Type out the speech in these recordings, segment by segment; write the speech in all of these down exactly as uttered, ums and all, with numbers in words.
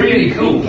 really cool.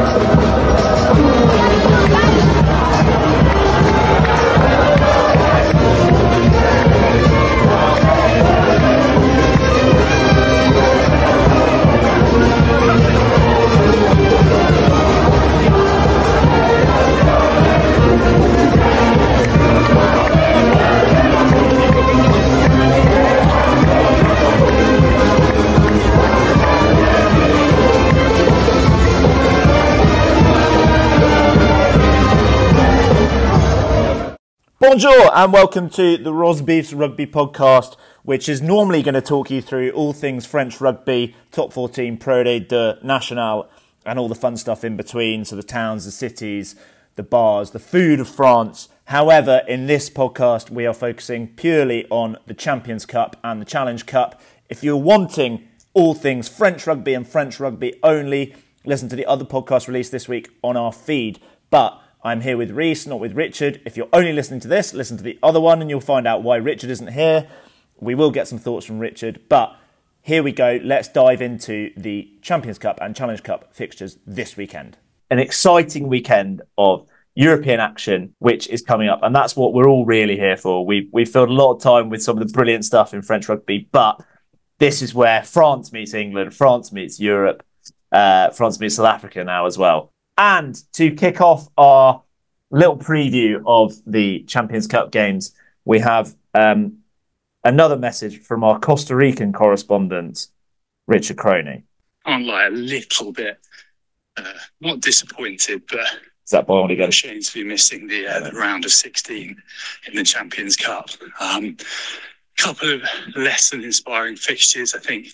Bonjour and welcome to the Rosbeefs Rugby Podcast, which is normally going to talk you through all things French rugby, top fourteen, Pro D de National, and all the fun stuff in between, so the towns, the cities, the bars, the food of France. However, in this podcast, we are focusing purely on the Champions Cup and the Challenge Cup. If you're wanting all things French rugby and French rugby only, listen to the other podcast released this week on our feed. But I'm here with Reese, not with Richard. If you're only listening to this, listen to the other one and you'll find out why Richard isn't here. We will get some thoughts from Richard, but here we go. Let's dive into the Champions Cup and Challenge Cup fixtures this weekend. An exciting weekend of European action, which is coming up, and that's what we're all really here for. We've, we've filled a lot of time with some of the brilliant stuff in French rugby, but this is where France meets England, France meets Europe, uh, France meets South Africa now as well. And to kick off our little preview of the Champions Cup games, we have um, another message from our Costa Rican correspondent, Richard Croney. I'm like a little bit, uh, not disappointed, but is that boy only going ashamed to be missing the, uh, the round of sixteen in the Champions Cup. Um, couple of less than inspiring fixtures, I think.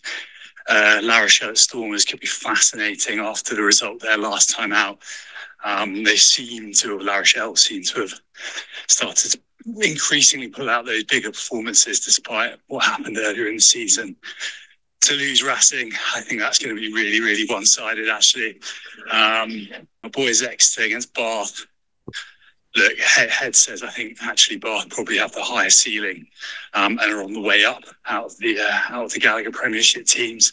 Uh, La Rochelle Stormers could be fascinating after the result there last time out. Um, they seem to have, La Rochelle seem to have started to increasingly pull out those bigger performances despite what happened earlier in the season. To lose Racing, I think that's going to be really, really one-sided, actually. Um, my boys Exeter against Bath. Look, Head, Head says I think actually Bath probably have the higher ceiling um, and are on the way up out of the uh, out of the Gallagher Premiership teams.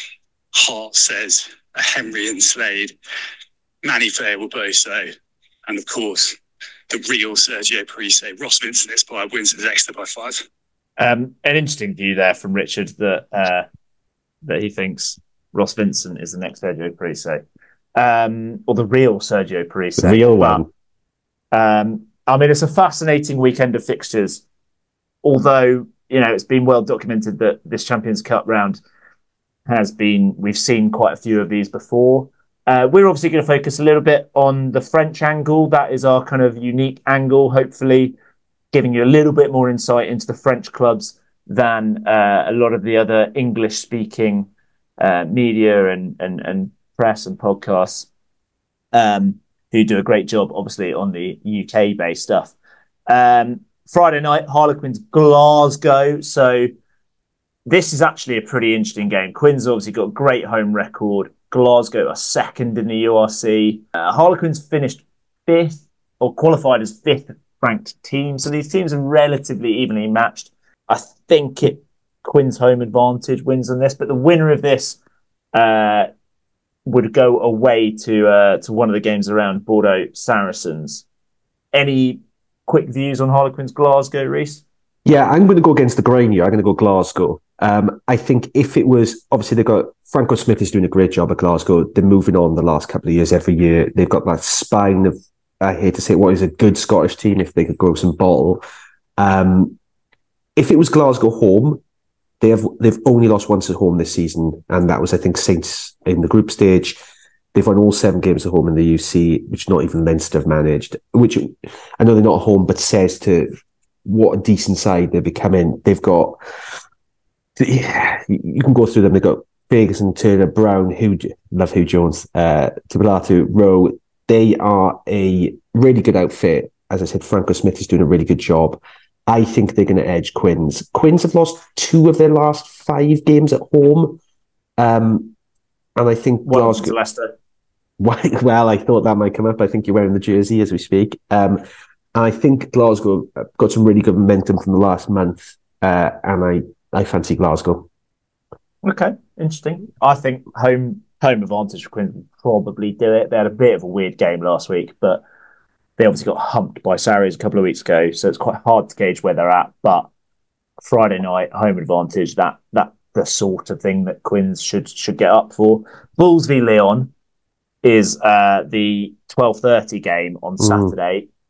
Hart says a Henry and Slade, Manny Fleyer-Boso, and of course the real Sergio Parise. Ross Vincent inspired wins his Exeter by five. Um, an interesting view there from Richard that uh, that he thinks Ross Vincent is the next Sergio Parise, um, or the real Sergio Parise, the real one. Um, I mean, it's a fascinating weekend of fixtures, although, you know, it's been well documented that this Champions Cup round has been, we've seen quite a few of these before. Uh, we're obviously going to focus a little bit on the French angle. That is our kind of unique angle, hopefully giving you a little bit more insight into the French clubs than uh, a lot of the other English-speaking uh, media and, and, and press and podcasts. Um, who do a great job, obviously, on the U K-based stuff. Um, Friday night, Harlequins Glasgow. So this is actually a pretty interesting game. Quins obviously got a great home record. Glasgow are second in the U R C. Uh, Harlequins finished fifth, or qualified as fifth ranked team. So these teams are relatively evenly matched. I think it Quins' home advantage wins on this, but the winner of this uh, would go away to uh, to one of the games around Bordeaux Saracens. Any quick views on Harlequins Glasgow, Reese? Yeah, I'm going to go against the grain here. I'm going to go Glasgow. Um, I think if it was, obviously they've got, Franco Smith is doing a great job at Glasgow. They're moving on the last couple of years every year. They've got that spine of, I hate to say what is a good Scottish team if they could grow some bottle. Um, if it was Glasgow home, They have, they've only lost once at home this season, and that was, I think, Saints in the group stage. They've won all seven games at home in the U C, which not even Leinster have managed, which I know they're not at home, but says to what a decent side they're becoming. They've got, yeah, you can go through them. They've got Ferguson, Turner, Brown, Hugh, love Hugh Jones, uh, Tubilatu, Rowe. They are a really good outfit. As I said, Franco Smith is doing a really good job. I think they're going to edge Quins. Quins have lost two of their last five games at home. Um, and I think well, Glasgow... Leicester. Well, I thought that might come up. I think you're wearing the jersey as we speak. Um, and I think Glasgow got some really good momentum from the last month. Uh, and I, I fancy Glasgow. Okay, interesting. I think home home advantage for Quins will probably do it. They had a bit of a weird game last week, but they obviously got humped by Sarries a couple of weeks ago, so it's quite hard to gauge where they're at. But Friday night, home advantage, that that the sort of thing that Quins should should get up for. Bulls v Lyon is uh, the twelve thirty game on Saturday. Mm.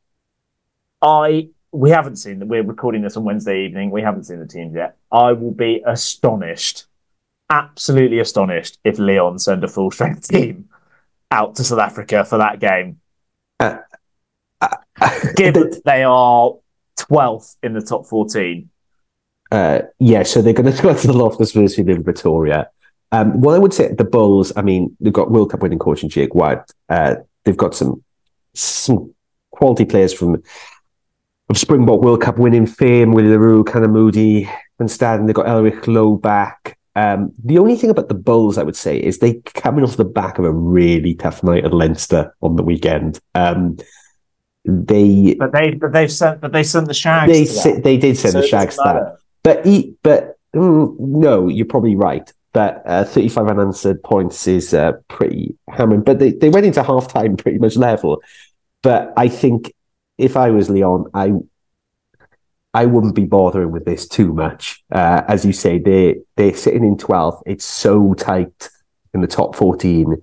I we haven't seen that. We're recording this on Wednesday evening. We haven't seen the teams yet. I will be astonished, absolutely astonished, if Lyon send a full strength team out to South Africa for that game. Uh, uh, Given the, they are twelfth in the top fourteen. Uh, yeah, so they're going to go to the Loftus Versfeld in Pretoria. Um, what I would say, the Bulls, I mean, they've got World Cup winning coach in Jake White. Uh, they've got some some quality players from of Springbok World Cup winning fame, Willie LaRue, Conor Moody, Van Staden. They've got Elrich Lowe back. Um, the only thing about the Bulls, I would say, is they coming off the back of a really tough night at Leinster on the weekend. Um, they, but they, but they've sent, but they sent the Shags. They, to they did send so the Shags to that. But he, but mm, no, you're probably right. But uh, thirty-five unanswered points is uh, pretty hammering. But they, they went into half time pretty much level. But I think if I was Lyon, I I wouldn't be bothering with this too much. Uh, as you say, they they're sitting in twelfth. It's so tight in the top fourteen.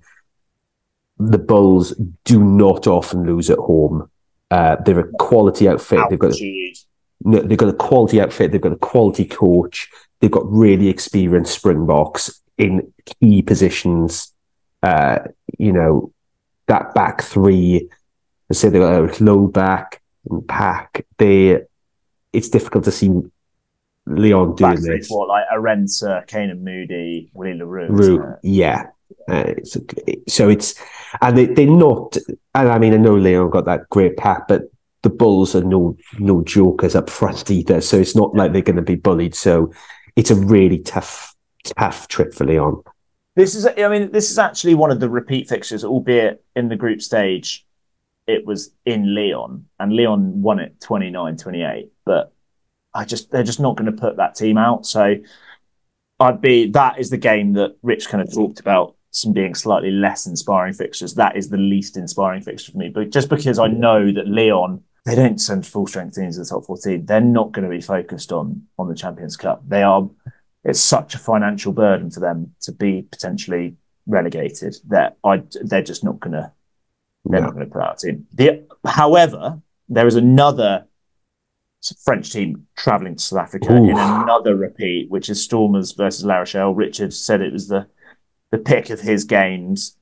The Bulls do not often lose at home. Uh, they're a quality outfit. Ouch. They've got. No, they've got a quality outfit. They've got a quality coach. They've got really experienced Springboks in key positions. Uh, you know, that back three. I say they've got a low back and pack. They, it's difficult to see Lyon doing back this. What, like Arensa, Kanan Moody, Willie LaRue? Rue, yeah. Uh, it's, so it's, and they, they're not, and I mean, I know Lyon got that great pack, but the Bulls are no no jokers up front either, so it's not like they're going to be bullied. So it's a really tough tough trip for Lyon. This is, I mean, this is actually one of the repeat fixtures, albeit in the group stage, it was in Lyon, and Lyon won it twenty-nine twenty-eight. But I just they're just not going to put that team out. So I'd be that is the game that Rich kind of talked about, some being slightly less inspiring fixtures. That is the least inspiring fixture for me, but just because I know that Lyon, they don't send full strength teams to the top fourteen. They're not going to be focused on on the Champions Cup. They are. It's such a financial burden for them to be potentially relegated that I they're just not going to. They're no. not going to put out a team. The, however, there is another French team travelling to South Africa Ooh. in another repeat, which is Stormers versus La Rochelle. Richard said it was the the pick of his games.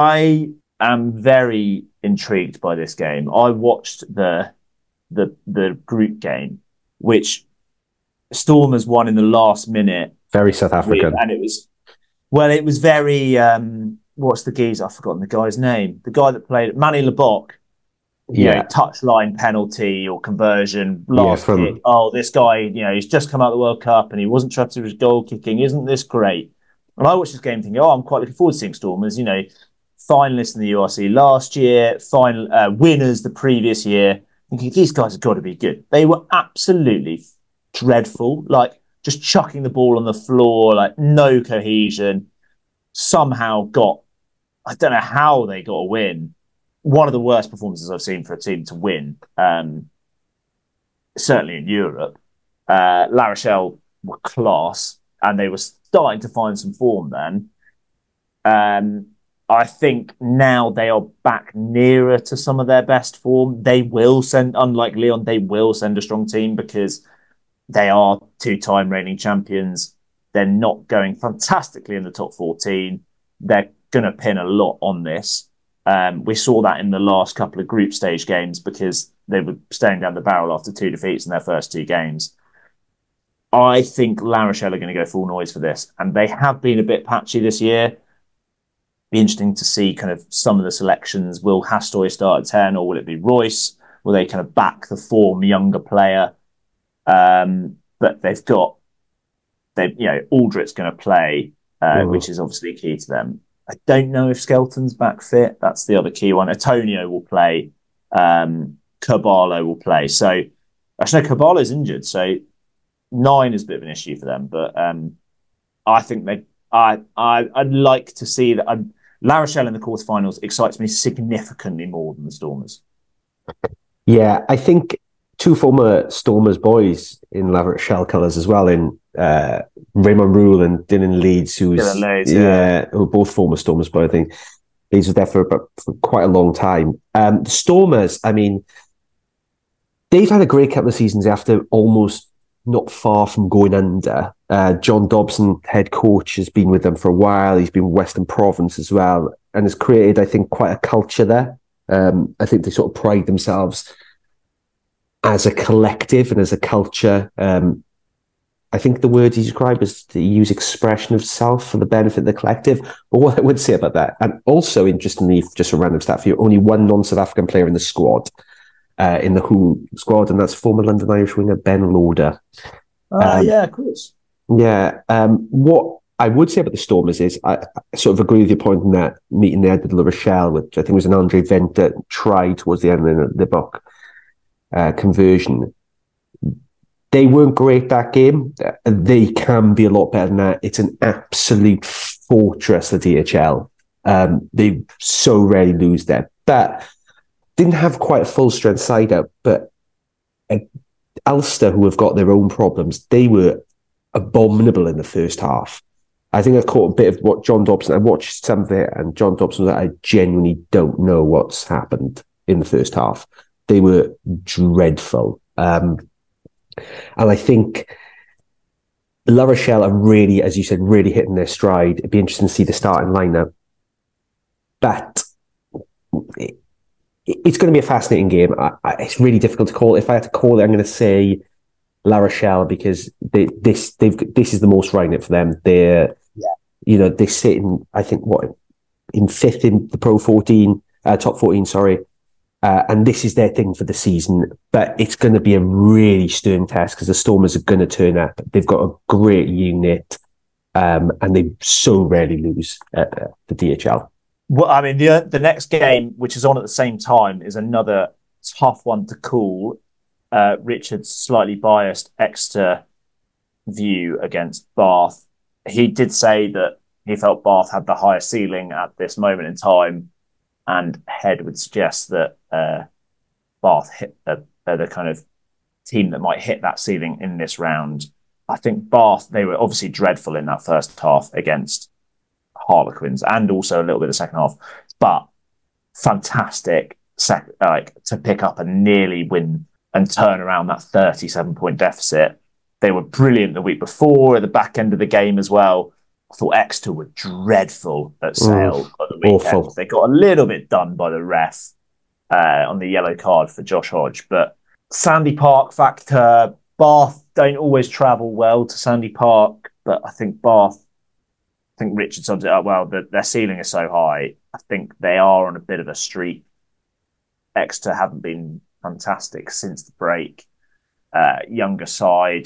I am very intrigued by this game. I watched the the the group game, which Stormers won in the last minute. Very South African. With, and it was, well, it was very, um, what's the geezer? I've forgotten the guy's name. The guy that played, Manny Lebok. Yeah. Know, touchline penalty or conversion, last yeah, from... kick. Oh, this guy, you know, he's just come out of the World Cup and he wasn't trusted with his goal kicking. Isn't this great? And I watched this game thinking, oh, I'm quite looking forward to seeing Stormers, you know, finalists in the U R C last year, final uh, winners the previous year. Thinking these guys have got to be good. They were absolutely dreadful, like just chucking the ball on the floor, like no cohesion. Somehow got, I don't know how they got a win. One of the worst performances I've seen for a team to win, um, certainly in Europe. Uh, La Rochelle were class, and they were starting to find some form then. Um, I think now they are back nearer to some of their best form. They will send, unlike Lyon, they will send a strong team because they are two-time reigning champions. They're not going fantastically in the top fourteen. They're going to pin a lot on this. Um, we saw that in the last couple of group stage games because they were staring down the barrel after two defeats in their first two games. I think La Rochelle are going to go full noise for this, and they have been a bit patchy this year. Be interesting to see kind of some of the selections. Will Hastoy start at ten, or will it be Royce? Will they kind of back the form younger player? Um, but they've got, they you know, Aldrit's going to play, uh, mm-hmm. which is obviously key to them. I don't know if Skelton's back fit. That's the other key one. Antonio will play. Um, Caballo will play. So, actually, no, Caballo's injured. So, nine is a bit of an issue for them. But um, I think they I, I I'd like to see that. I'm, La Rochelle in the quarterfinals excites me significantly more than the Stormers. Yeah, I think two former Stormers boys in La Rochelle colours as well, in uh, Raymond Rule and Dylan Leeds, who's Dylan Leeds, yeah, yeah. who are both former Stormers boys. I think Leeds was there for, for quite a long time. Um, the Stormers, I mean, they've had a great couple of seasons after almost not far from going under. Uh, John Dobson, head coach, has been with them for a while. He's been with Western Province as well, and has created, I think, quite a culture there. Um, I think they sort of pride themselves as a collective and as a culture. Um, I think the word you describe is to use expression of self for the benefit of the collective. But what I would say about that, and also interestingly, just a random stat for you, only one non-South African player in the squad, uh, in the whole squad, and that's former London Irish winger Ben Lauder. Uh, um, yeah, of course. Yeah. Um, what I would say about the Stormers is I, I sort of agree with your point in that meeting they had at La Rochelle, which I think was an Andre Venter try towards the end of the book uh, conversion. They weren't great that game. They can be a lot better than that. It's an absolute fortress, the D H L. Um, they so rarely lose there. But didn't have quite a full strength side up. But uh, Ulster, who have got their own problems, they were abominable in the first half. I think I caught a bit of what John Dobson, I watched some of it, and John Dobson was like, I genuinely don't know what's happened in the first half. They were dreadful. Um, and I think La Rochelle are really, as you said, really hitting their stride. It'd be interesting to see the starting lineup. But it, it's going to be a fascinating game. I, I, it's really difficult to call. If I had to call it, I'm going to say La Rochelle, because they, this they've this is the most right in it for them. They're, yeah. you know, they're sitting, I think, what, in fifth in the Pro fourteen, uh, top fourteen, sorry. Uh, and this is their thing for the season, but it's going to be a really stern test because the Stormers are going to turn up. They've got a great unit, um, and they so rarely lose at uh, the D H L. Well, I mean, the the next game, which is on at the same time, is another tough one to call. Uh, Richard's slightly biased Exeter view against Bath. He did say that he felt Bath had the higher ceiling at this moment in time, and Head would suggest that uh, Bath hit the, uh, the kind of team that might hit that ceiling in this round. I think Bath, they were obviously dreadful in that first half against Harlequins, and also a little bit of the second half, but fantastic sec- like to pick up and nearly win and turn around that thirty-seven point deficit. They were brilliant the week before at the back end of the game as well. I thought Exeter were dreadful at Sale mm, at the weekend. Awful. They got a little bit done by the ref uh, on the yellow card for Josh Hodge. But Sandy Park factor, Bath don't always travel well to Sandy Park, but I think Bath, I think Richard sums it up well, that their ceiling is so high. I think they are on a bit of a streak. Exeter haven't been fantastic since the break. Uh, younger side.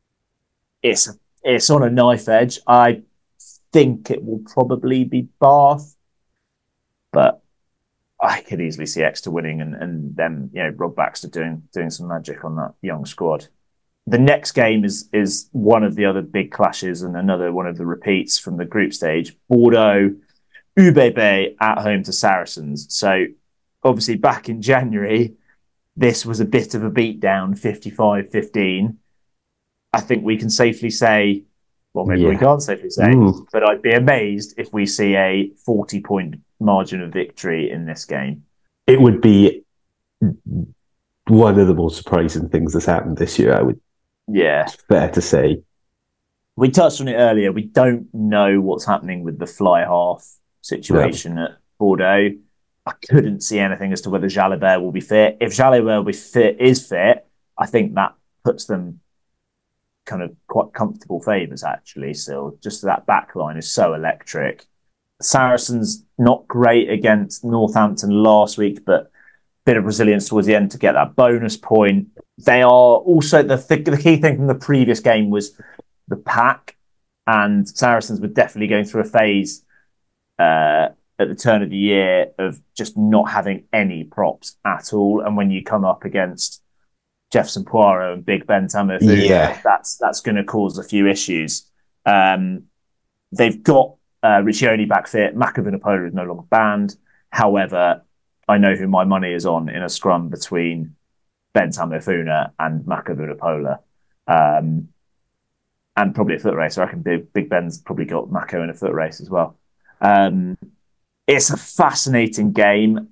It's, it's on a knife edge. I think it will probably be Bath, but I could easily see Exeter winning and, and then, you know, Rob Baxter doing doing some magic on that young squad. The next game is is one of the other big clashes and another one of the repeats from the group stage. Bordeaux, U B B at home to Saracens. So obviously back in January, this was a bit of a beatdown, fifty-five fifteen. I think we can safely say, well, maybe yeah. we can't safely say, mm. but I'd be amazed if we see a forty-point margin of victory in this game. It would be one of the most surprising things that's happened this year, I would. Yeah. It's fair to say. We touched on it earlier. We don't know what's happening with the fly half situation no. at Bordeaux. I couldn't see anything as to whether Jalibert will be fit. If Jalibert will be fit, is fit, I think that puts them kind of quite comfortable favours, actually. So just that back line is so electric. Saracens not great against Northampton last week, but a bit of resilience towards the end to get that bonus point. They are also, the, th- the key thing from the previous game was the pack, and Saracens were definitely going through a phase uh, at the turn of the year of just not having any props at all. And when you come up against Jefferson Poirot and Big Ben Tamuifuna, yeah. that's that's going to cause a few issues. Um, they've got uh, Riccioli back fit. Maka Vunipola is no longer banned. However, I know who my money is on in a scrum between Ben Tamu-Funa and Maka Vunipola. Um, and probably a foot race. I reckon Big, Big Ben's probably got Mako in a foot race as well. Um, it's a fascinating game.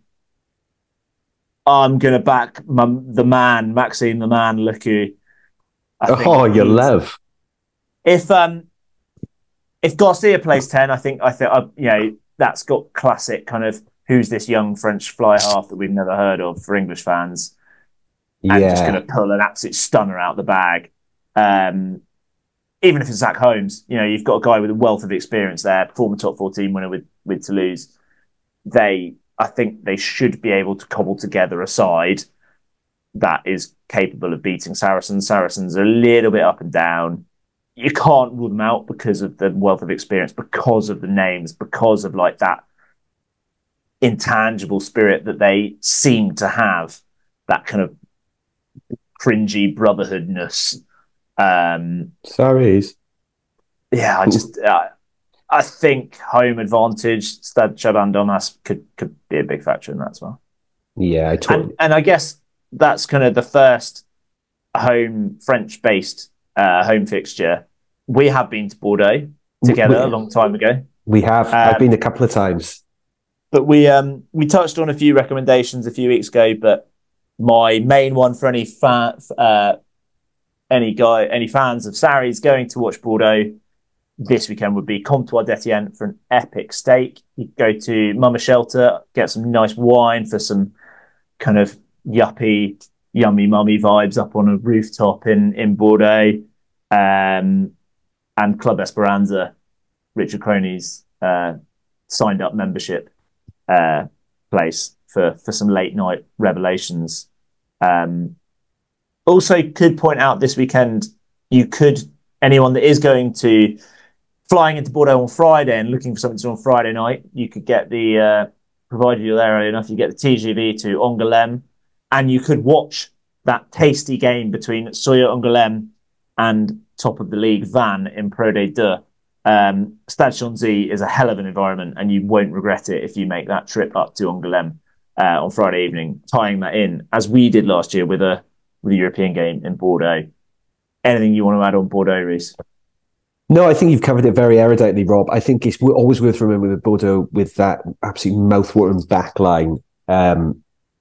I'm going to back my, the man, Maxime the man, Luku. Oh, you love. If um, if Garcia plays ten, I think I think uh, you know that's got classic kind of who's this young French fly half that we've never heard of for English fans, and Yeah. just going to pull an absolute stunner out the bag. Um, even if it's Zach Holmes, you know, you've got a guy with a wealth of experience there, former top fourteen winner with with Toulouse. They, I think, they should be able to cobble together a side that is capable of beating Saracens. Saracens are a little bit up and down. You can't rule them out because of the wealth of experience, because of the names, because of like that intangible spirit that they seem to have, that kind of cringy brotherhoodness. Um, Saris. yeah, I just, uh, I think home advantage, Stade Chaban-Domas could could be a big factor in that as well. Yeah, I totally. And, and I guess that's kind of the first home French-based uh, home fixture. We have been to Bordeaux together we, a long time ago. We have. Um, I've been a couple of times. But we um we touched on a few recommendations a few weeks ago. But my main one for any fan, uh, any guy, any fans of Sarries going to watch Bordeaux this weekend would be Comptoir d'Etienne for an epic steak. You go to Mama Shelter, get some nice wine for some kind of yuppie, yummy mummy vibes up on a rooftop in, in Bordeaux. Um, and Club Esperanza, Richard Crony's uh, signed up membership uh, place for, for some late night revelations. Um, also, could point out this weekend, you could, anyone that is going to flying into Bordeaux on Friday and looking for something to do on Friday night, you could get the, uh, provided you're there early enough, you get the T G V to Angoulême, and you could watch that tasty game between Soya Angoulême and top of the league Vannes in Pro D two. Um, Stade Chanzy is a hell of an environment, and you won't regret it if you make that trip up to Angoulême uh, on Friday evening, tying that in, as we did last year with a, with a European game in Bordeaux. Anything you want to add on Bordeaux, Reese? No, I think you've covered it very eruditely, Rob. I think it's always worth remembering with Bordeaux with that absolute mouth-watering back line. Um,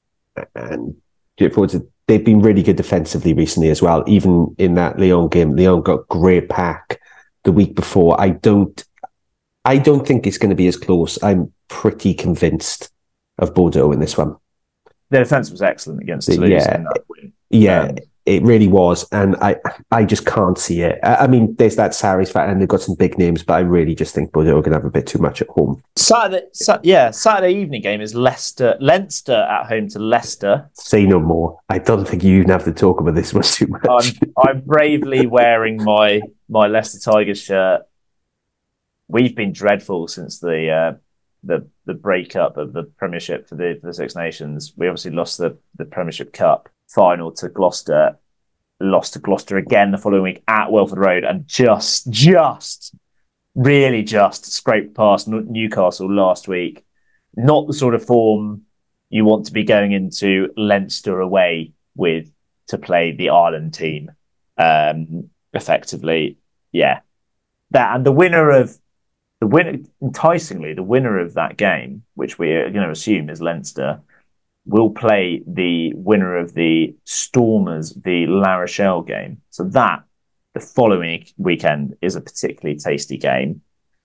and they've been really good defensively recently as well. Even in that Lyon game, Lyon got great pack the week before. I don't, I don't think it's going to be as close. I'm pretty convinced of Bordeaux in this one. Their defence was excellent against Toulouse. Yeah, in that win. yeah. Um, It really was, and I I just can't see it. I mean, there's that Sarries fact, and they've got some big names, but I really just think Bordeaux are going to have a bit too much at home. Saturday, sa- yeah, Saturday evening game is Leicester, Leinster at home to Leicester. Say no more. I don't think you even have to talk about this one too much. I'm, I'm bravely wearing my my Leicester Tigers shirt. We've been dreadful since the uh, the the breakup of the Premiership for the, for the Six Nations. We obviously lost the, the Premiership Cup final to Gloucester, lost to Gloucester again the following week at Welford Road, and just, just, really just scraped past Newcastle last week. Not the sort of form you want to be going into Leinster away with to play the Ireland team, um, effectively. Yeah. That, and the winner of, the winner, enticingly, the winner of that game, which we are going to assume is Leinster, will play the winner of the Stormers v La Rochelle game. So that, the following weekend, is a particularly tasty game.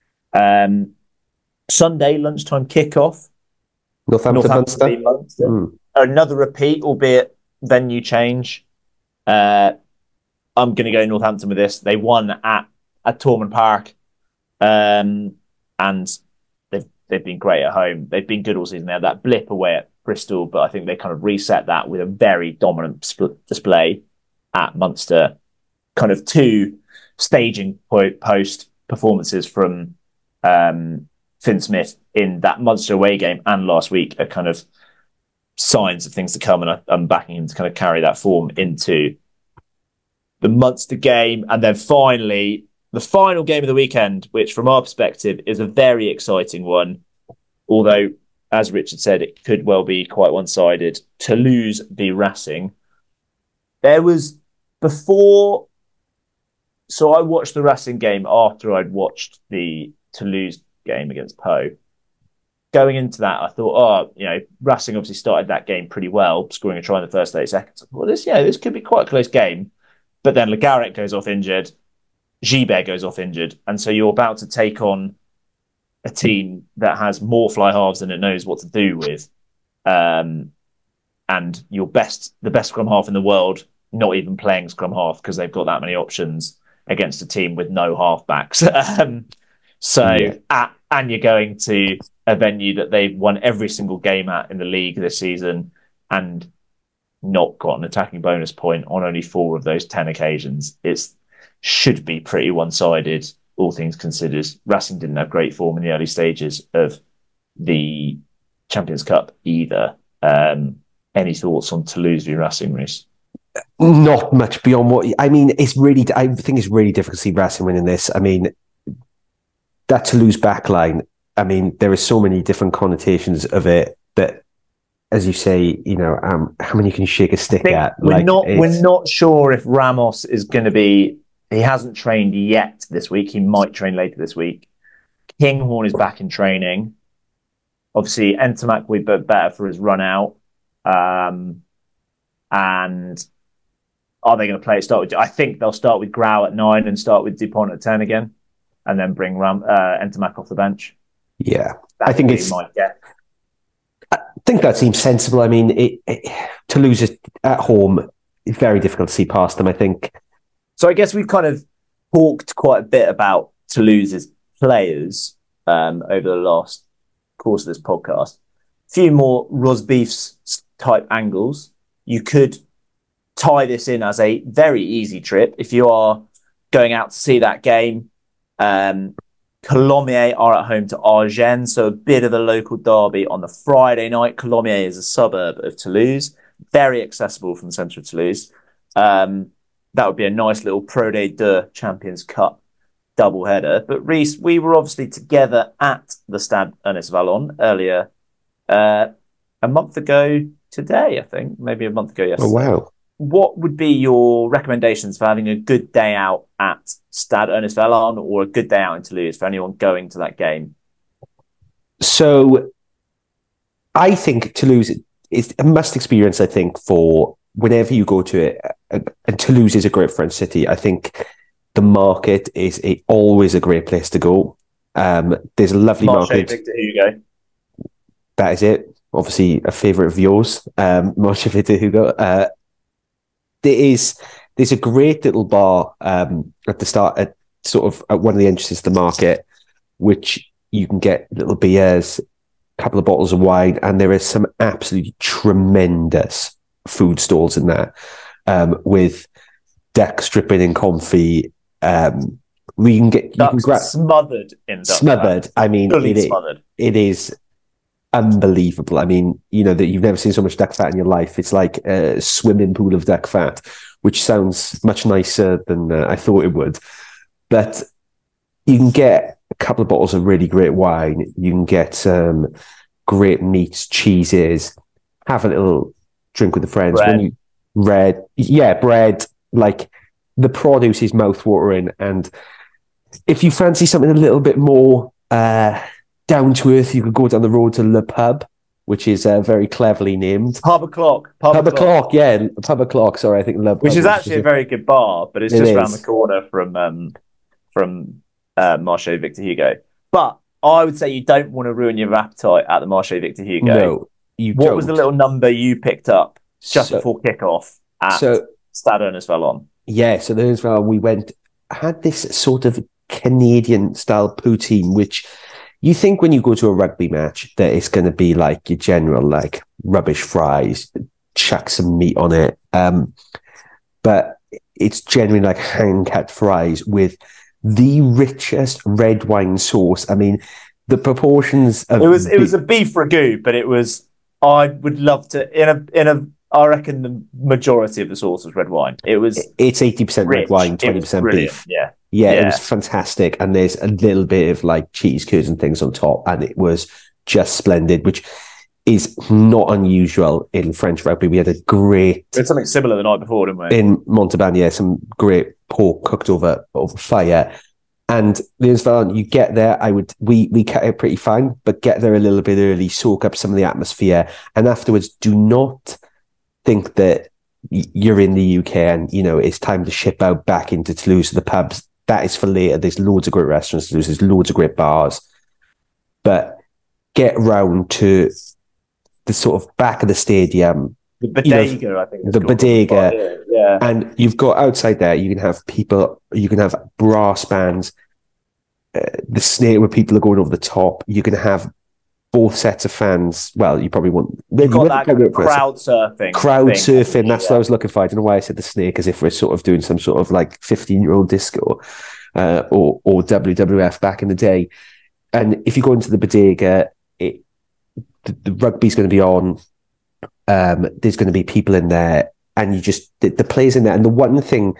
Um, Sunday, lunchtime kickoff. Northampton, Northampton v Munster. Mm. Another repeat, albeit venue change. Uh, I'm going to go Northampton with this. They won at, at Tormund Park. Um, and they've, they've been great at home. They've been good all season. They had that blip away at Bristol, but I think they kind of reset that with a very dominant sp- display at Munster. Kind of two staging po- post performances from um, Finn Smith in that Munster away game and last week are kind of signs of things to come, and I, I'm backing him to kind of carry that form into the Munster game. And then finally, the final game of the weekend, which from our perspective is a very exciting one, although, as Richard said, it could well be quite one-sided. Toulouse v Racing. There was, before... So I watched the Racing game after I'd watched the Toulouse game against Po. Going into that, I thought, oh, you know, Racing obviously started that game pretty well, scoring a try in the first thirty seconds. Well, this, yeah, this could be quite a close game. But then Le Garrec goes off injured. Gibert goes off injured. And so you're about to take on a team that has more fly halves than it knows what to do with. Um, and your best, the best scrum half in the world, not even playing scrum half because they've got that many options against a team with no halfbacks. um, so, yeah. at, and you're going to a venue that they've won every single game at in the league this season and not got an attacking bonus point on only four of those ten occasions. It's should be pretty one-sided, all things considered. Racing didn't have great form in the early stages of the Champions Cup either. Um, any thoughts on Toulouse v Racing, Reece? Not much beyond what I mean. It's really, I think it's really difficult to see Racing winning this. I mean, that Toulouse backline. I mean, there are so many different connotations of it that, as you say, you know, um, how many can you shake a stick at? We're like, not, we're not sure if Ramos is going to be. He hasn't trained yet this week. He might train later this week. Kinghorn is back in training. Obviously, Ntamack will be better for his run out. Um, and are they going to play it? Start with? I think they'll start with Grau at nine and start with Dupont at ten again, and then bring Ram uh, Ntamack off the bench. Yeah, That's I think it's. Might get. I think that seems sensible. I mean, it, it, Toulouse is at home. It's very difficult to see past them, I think. So I guess we've kind of talked quite a bit about Toulouse's players um, over the last course of this podcast. A few more Rosbeefs type angles. You could tie this in as a very easy trip if you are going out to see that game. Um, Colomiers are at home to Agen, so a bit of a local derby on the Friday night. Colomiers is a suburb of Toulouse, very accessible from the centre of Toulouse. Um, that would be a nice little Pro de Deux Champions Cup doubleheader. But Reece, we were obviously together at the Stade Ernest Vallon earlier, uh, a month ago today, I think, maybe a month ago yesterday. Oh, wow. What would be your recommendations for having a good day out at Stade Ernest Vallon or a good day out in Toulouse for anyone going to that game? So I think Toulouse is a must experience, I think, for whenever you go to it. And Toulouse is a great French city. I think the market is a, always a great place to go. Um, there's a lovely Marché market. Victor Hugo. That is it. Obviously, a favourite of yours, um, Marché Victor Hugo. Uh, there is there's a great little bar um, at the start, at sort of at one of the entrances to the market, which you can get little beers, a couple of bottles of wine, and there is some absolutely tremendous food stalls in there, um, with duck stripping and confit. Um, we can get you can grab smothered in duck smothered. fat. I mean, Fully it, smothered. it is unbelievable. I mean, you know that you've never seen so much duck fat in your life. It's like a swimming pool of duck fat, which sounds much nicer than uh, I thought it would. But you can get a couple of bottles of really great wine. You can get um, great meats, cheeses. Have a little drink with the friends. Bread. When you red, yeah, bread. Like the produce is mouth-watering, and if you fancy something a little bit more uh, down to earth, you could go down the road to Le Pub, which is uh, very cleverly named. Pub o'clock. Pub, Pub o'clock, yeah, Pub o'clock. Sorry, I think Le Pub, which is actually a very good bar, but it's It just is. around the corner from um, from uh, Marché Victor Hugo. But I would say you don't want to ruin your appetite at the Marché Victor Hugo. No, you What don't. was the little number you picked up just So- before kickoff at So Stade Ernest Vallon? yeah, so there's well, we went had this sort of Canadian style poutine, which you think when you go to a rugby match that it's going to be like your general like rubbish fries, chuck some meat on it, um, but it's genuinely like hand cut fries with the richest red wine sauce. I mean, the proportions of It was it be- was a beef ragout, but it was I would love to in a in a I reckon the majority of the sauce was red wine. It was it's eighty percent red rich. wine, It twenty was percent brilliant. beef. Yeah. Yeah, Yeah. it was fantastic. And there's a little bit of like cheese curds and things on top, and it was just splendid, which is not unusual in French rugby. We had a great... We had something similar the night before, didn't we? In Montauban, yeah, some great pork cooked over, over fire. And the you get there, I would we we cut it pretty fine, but get there a little bit early, soak up some of the atmosphere, and afterwards, do not think that you're in the U K and you know it's time to ship out back into Toulouse. The pubs, that is for later. There's loads of great restaurants to Toulouse. There's loads of great bars, but get round to the sort of back of the stadium. The bodega, you know, I think. The bodega. Yeah. And you've got outside there, you can have people, you can have brass bands, uh, the snare where people are going over the top. You can have both sets of fans. Well, you probably want... You've got that kind of crowd surfing. Crowd thing. surfing, that's yeah. what I was looking for. I don't know why I said the snake, as if we're sort of doing some sort of like fifteen-year-old disco uh, or, or W W F back in the day. And if you go into the bodega, it, the, the rugby's going to be on. Um, there's going to be people in there, and you just the, the players in there. And the one thing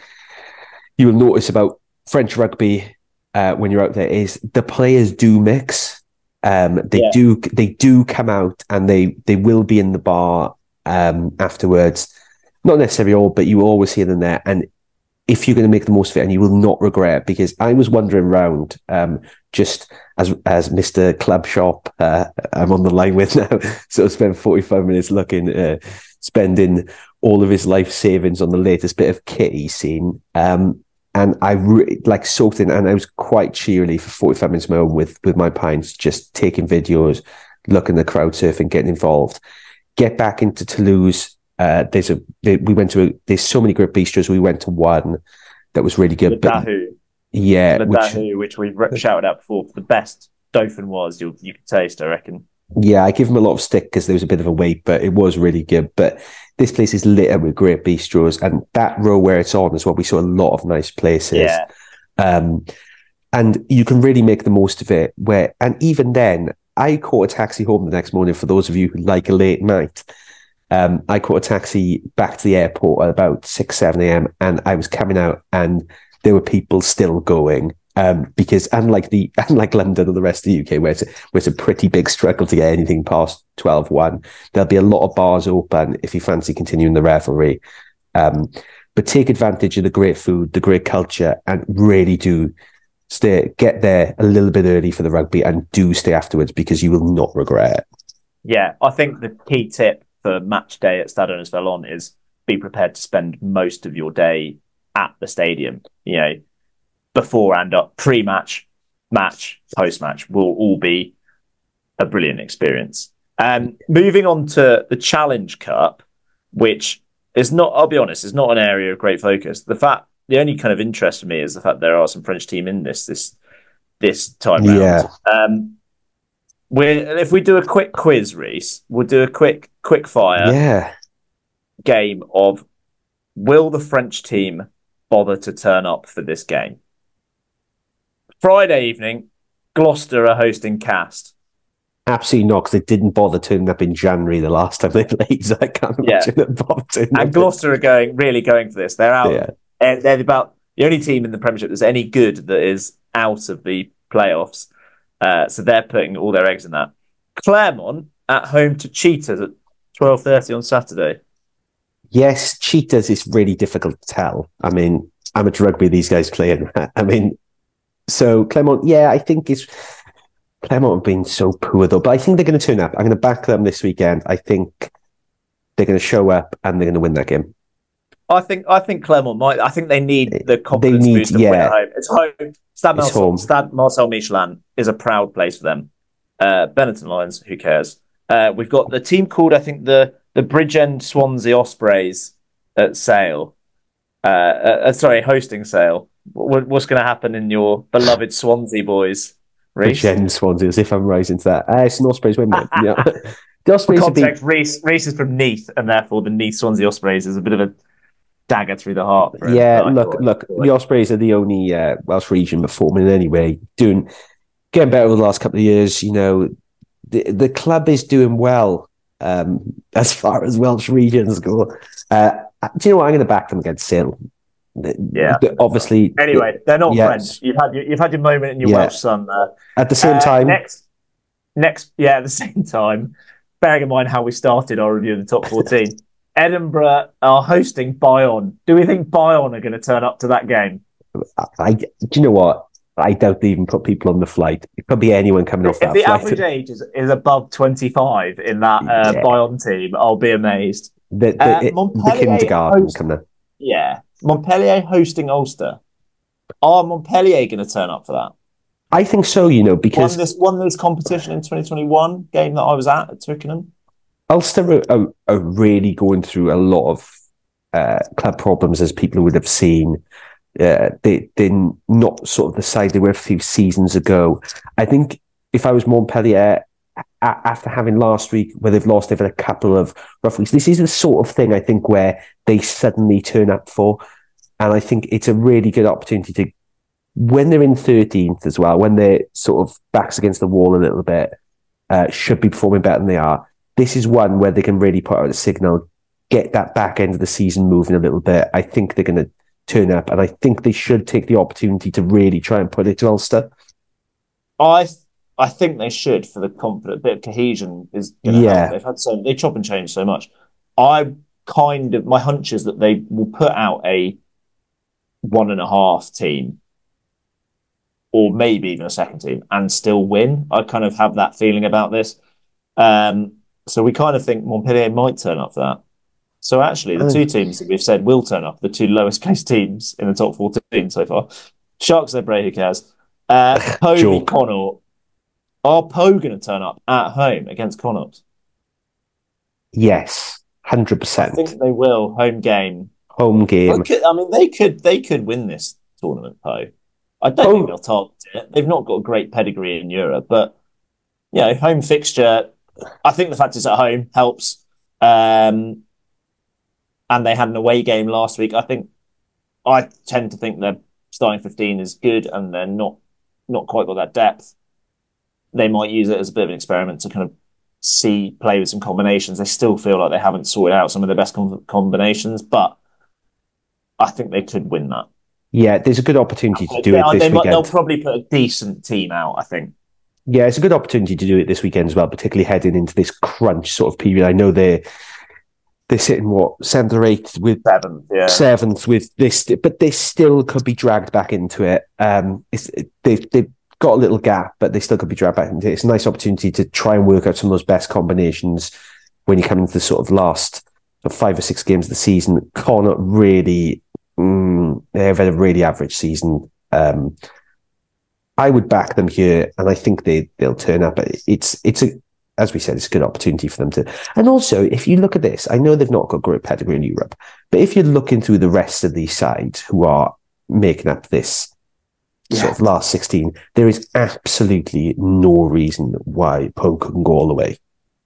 you will notice about French rugby uh, when you're out there is the players do mix. Um, they yeah. do they do come out, and they they will be in the bar um, afterwards. Not necessarily all, but you always hear them there. And if you're going to make the most of it, and you will not regret, because I was wandering around um, just as as Mister Club Shop, uh, I'm on the line with now, so I spent forty-five minutes looking, uh, spending all of his life savings on the latest bit of kit he's seen. Um, and I re- like soaked in, and I was quite cheerily for forty-five minutes of my own with, with my pints, just taking videos, looking at the crowd surfing, getting involved. Get back into Toulouse. Uh, there's a we went to a, there's so many great bistros. We went to one that was really good. The Dahoo, yeah, the which, Dahoo, which we've shouted out before. The best Dauphin was you you could taste, I reckon. Yeah, I give him a lot of stick because there was a bit of a wait, but it was really good. But this place is littered with great bistros, and that row where it's on is what we saw a lot of nice places. Yeah, um, and you can really make the most of it. Where and even then, I caught a taxi home the next morning. For those of you who like a late night. Um, I caught a taxi back to the airport at about six, seven a.m. and I was coming out and there were people still going um, because unlike the unlike London or the rest of the U K, where it's, a, where it's a pretty big struggle to get anything past twelve one, there'll be a lot of bars open if you fancy continuing the revelry. Um, but take advantage of the great food, the great culture, and really do stay, get there a little bit early for the rugby and do stay afterwards because you will not regret it. Yeah, I think the key tip for match day at Stade Ernest Vallon is be prepared to spend most of your day at the stadium. You know, before and up, pre-match, match, post-match will all be a brilliant experience. Um, moving on to the Challenge Cup, which is not, I'll be honest, is not an area of great focus. The fact, the only kind of interest for me is the fact there are some French team in this this this time round. Yeah. Um, We're, if we do a quick quiz, Reese, we'll do a quick quick fire yeah. game of will the French team bother to turn up for this game? Friday evening, Gloucester are hosting Cast. Absolutely not, because they didn't bother turning up in January the last time they played. So I can't imagine Yeah. them bother turning And up. Gloucester are going really going for this. They're out. Yeah. They're, they're about the only team in the Premiership that's any good that is out of the playoffs. Uh, so they're putting all their eggs in that. Claremont at home to Cheetahs at twelve thirty on Saturday. Yes, Cheetahs is really difficult to tell. I mean, amateur rugby these guys play in. I mean, so Claremont, yeah, I think it's Claremont have been so poor though, but I think they're going to turn up. I'm going to back them this weekend. I think they're going to show up and they're going to win that game. I think I think Claremont might. I think they need the confidence need, boost to yeah. win at home. It's home. Stade It's Marcel, home. Stade Marcel Michelin is a proud place for them. Uh, Benetton Lions, who cares? Uh, we've got the team called, I think, the the Bridgend Swansea Ospreys at Sale. Uh, uh, sorry, hosting Sale. What, what's going to happen in your beloved Swansea boys, Reece? Bridgend Swansea, as if I'm rising to that. Uh, it's an Ospreys win, mate. Yeah. The For Ospreys have been... context, Reece, Reece is from Neath, and therefore the Neath Swansea Ospreys is a bit of a dagger through the heart. For him. Yeah, But I look, thought- look. The Ospreys are the only uh, Welsh region performing in any way. Doing, getting better over the last couple of years. You know, the the club is doing well um, as far as Welsh regions go. Uh, do you know what? I'm going to back them against Sale. Yeah. Obviously. Anyway, they're not yes. French. You've had your, you've had your moment in your yeah. Welsh son there. At the same uh, time, next, next, yeah, at the same time, bearing in mind how we started our review of the top fourteen, Edinburgh are hosting Bayonne. Do we think Bayonne are going to turn up to that game? I, do you know what? I doubt they even put people on the flight. It could be anyone coming off if that the flight. average age is, is above twenty-five in that uh, yeah. Bayonne team, I'll be amazed. The, the, uh, it, the kindergarten host, coming. Yeah. Montpellier hosting Ulster. Are Montpellier going to turn up for that? I think so, you know, because... Won this, won this competition in twenty twenty-one, game that I was at at Twickenham. Ulster are, are, are really going through a lot of uh, club problems, as people would have seen. Uh, they, they're not sort of the side they were a few seasons ago. I think if I was Montpellier, a- after having last week where they've lost, they've had a couple of rough weeks. This is the sort of thing I think where they suddenly turn up for. And I think it's a really good opportunity to, when they're in thirteenth as well, when they're sort of backs against the wall a little bit, uh, should be performing better than they are. This is one where they can really put out a signal, get that back end of the season moving a little bit. I think they're going to turn up, and I think they should take the opportunity to really try and put it to Ulster. I I think they should, for the confident bit of cohesion is going to yeah. help. They've had so they chop and change so much. I kind of my hunch is that they will put out a one and a half team, or maybe even a second team, and still win. I kind of have that feeling about this. Um, so we kind of think Montpellier might turn up for that. So actually, the two teams that we've said will turn up, the two lowest placed teams in the top fourteen so far, Sharks Zebre, who cares? Uh, Poe v Connaught. Are Poe going to turn up at home against Connaught? Yes, one hundred percent. I think they will. Home game. Home game. Could, I mean, they could they could win this tournament, Poe. I don't oh. think they'll target it. They've not got a great pedigree in Europe, but you know, home fixture. I think the fact it's at home helps. Um, and they had an away game last week. I think I tend to think their starting fifteen is good, and they're not not quite got that depth. They might use it as a bit of an experiment to kind of see play with some combinations. They still feel like they haven't sorted out some of the best com- combinations, but I think they could win that. Yeah, there's a good opportunity to do they, it this they weekend. Might, they'll probably put a decent team out, I think. Yeah, it's a good opportunity to do it this weekend as well, particularly heading into this crunch sort of period. I know they're they're sitting what seventh or eighth with seventh, yeah, seventh with this, but they still could be dragged back into it. Um, it's they they've got a little gap, but they still could be dragged back into it. It's a nice opportunity to try and work out some of those best combinations when you come into the sort of last sort of five or six games of the season. Connaught really, mm, they've had a really average season. Um, I would back them here, and I think they they'll turn up. It's it's a as we said, it's a good opportunity for them to. And also, if you look at this, I know they've not got great pedigree in Europe, but if you're looking through the rest of these sides who are making up this yeah. sort of last sixteen, there is absolutely no reason why Poe couldn't go all the way.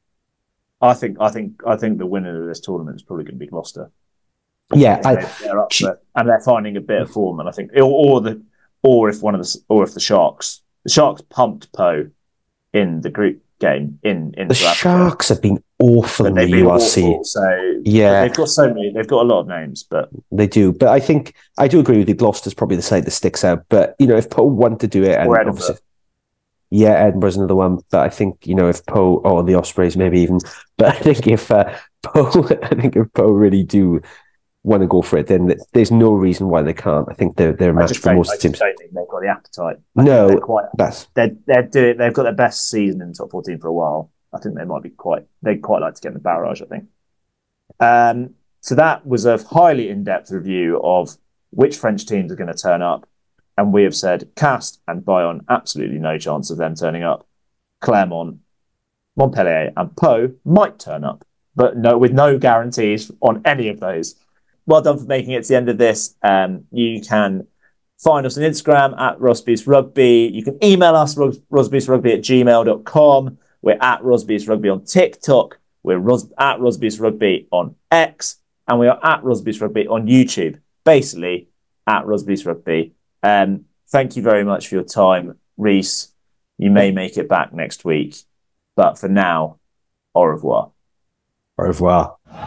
I think, I think, I think the winner of this tournament is probably going to be Gloucester. Yeah, they're, I, they're up for, and they're finding a bit of form, and I think, or, or the, or if one of the, or if the Sharks, the Sharks pumped Poe in the group game in in the South Sharks Africa. have been awful in the been U R C. Awful, so yeah, they've got so many. They've got a lot of names, but they do. But I think I do agree with you. Gloucester's probably the side that sticks out. But you know, if Poe want to do it, and obviously, yeah, Edinburgh's another one. But I think you know, if Poe or the Ospreys, maybe even. But I think if uh, Poe, I think if Poe really do want to go for it, then there's no reason why they can't. I think they're they're a match for most I teams. I don't think they've got the appetite. I no, they're quite, that's they're they're doing. They've got their best season in the top fourteen for a while. I think they might be quite. They'd quite like to get in the barrage. I think. Um, so that was a highly in-depth review of which French teams are going to turn up, and we have said Castres and Bayonne, absolutely no chance of them turning up. Clermont, Montpellier, and Poe might turn up, but no, with no guarantees on any of those. Well done for making it to the end of this. Um, you can find us on Instagram at Rosbeast Rugby. You can email us, rosbeastrugby at gmail dot com. We're at Rosbeast Rugby on TikTok. We're Ros- at Rosbeast Rugby on X. And we are at Rosbeast Rugby on YouTube. Basically, at Rosbeast Rugby. Um, thank you very much for your time, Reese. You may make it back next week. But for now, au revoir. Au revoir.